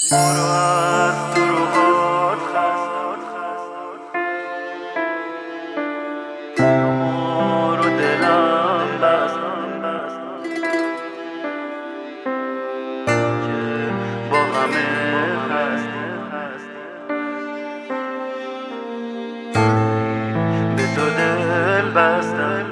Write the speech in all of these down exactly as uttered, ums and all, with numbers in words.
برو از دروغات خست رو دلم بست که با همه هست به تو دل بستم.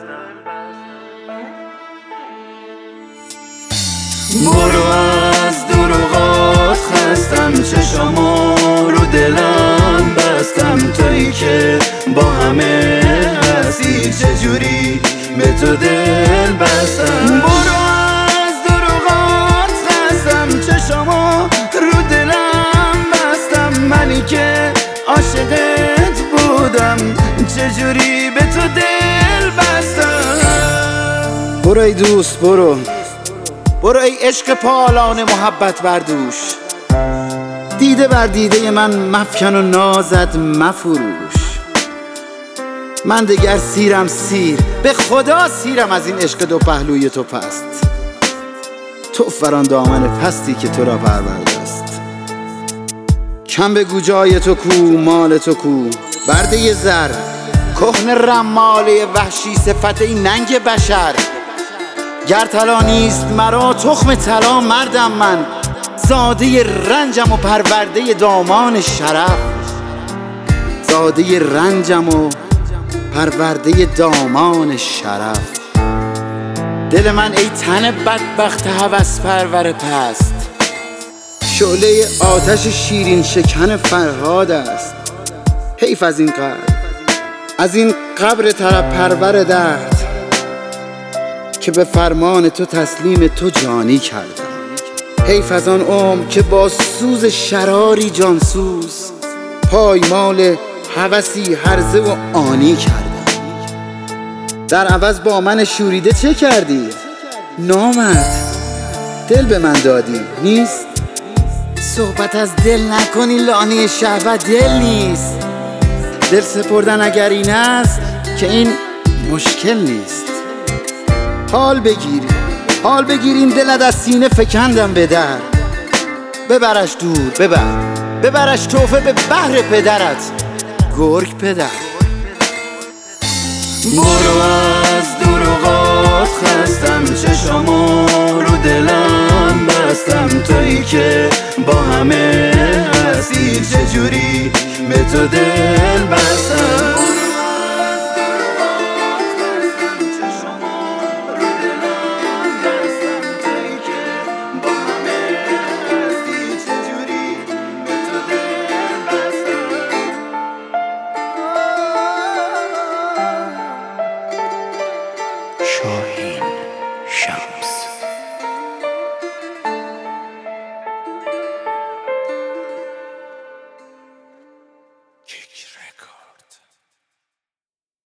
برو از دروغات خستم، چشامو رو دلم بستم، تویی که با همه هستی چجوری به تو دل بستم. برو از دروغات خستم، چشامو رو دلم بستم، منی که عاشقت بودم چجوری به تو دل بستم. برو ای دوست، برو برو ای عشق پالان محبت بردوش، دیده بر دیده من مفکن و نازد مفروش. من دگر سیرم سیر، به خدا سیرم از این عشق دو پهلوی تو پست. تو فران دامن پستی که تو را پرورده است. کم بگو جای تو کو، مال تو کو، برده زر کهن رماله وحشی صفت این ننگ بشر. گر طلا نیست مرا تخم طلا مردم من، زاده رنجم و پرورده دامان شرف. زاده رنجم و پرورده دامان شرف. دل من ای تن بدبخت هوس پرور پست، شعله آتش شیرین شکن فرهاد است. حیف از این قبر، از این قبر طرب پرور درد که به فرمان تو تسلیم تو جانی کردم. حیف از آن عمر که با سوز شراری جانسوز پایمال هوسی هرزه و آنی کردم. در عوض با من شوریده چه کردی؟ نامرد دل به من دادی نیست؟ صحبت از دل نکنی، لانه شهوت دل نیست. دل سپردن اگر این است که این مشکل نیست. حال بگیر، حال بگیر این دلت از سینه فکندم به در. ببرش دور، ببر ببرش توفه به بحر پدرت، گرگ پدر. برو از دروغات خستم، چشامو رو دلم بستم، تویی که با همه هستی چجوری به تو دل بستم. شاهین شب